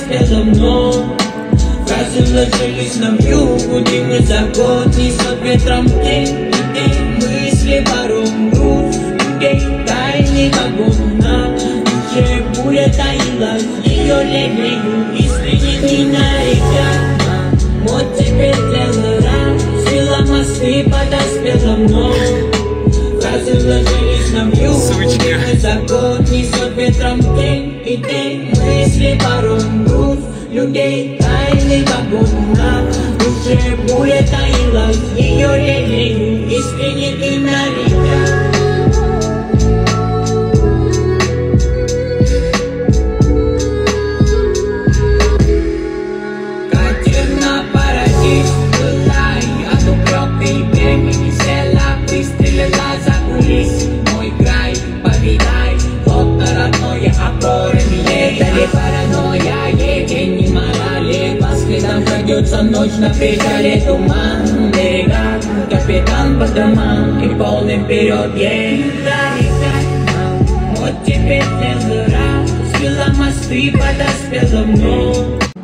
подоспел давно. Фразы вложились на вьюгу, дымы за год несет ветром тень и тень. Мысли паром груз людей, тайный вагон на душе буря таилась, ее левею искренне нарекла. Вот теперь дело раз, сила мосты подоспел давно. Фразы вложились на вьюгу, дымы за год несет ветром тень и тень. Мысли паром груз людей, тайный вагон на душе буря таилась, ее лелею искренне ты нарекла. Катер на парадис, лай, от упреки времени села, выстрелила за кулис. Мой край, повидай, плотно родное, опоры мне дали паранойя, Евгений Морале. По следам крадется ночь, на причале туман, берега, капитан по домам и полный вперед ей. Вот теперь целый раз, сила мосты подоспел давно.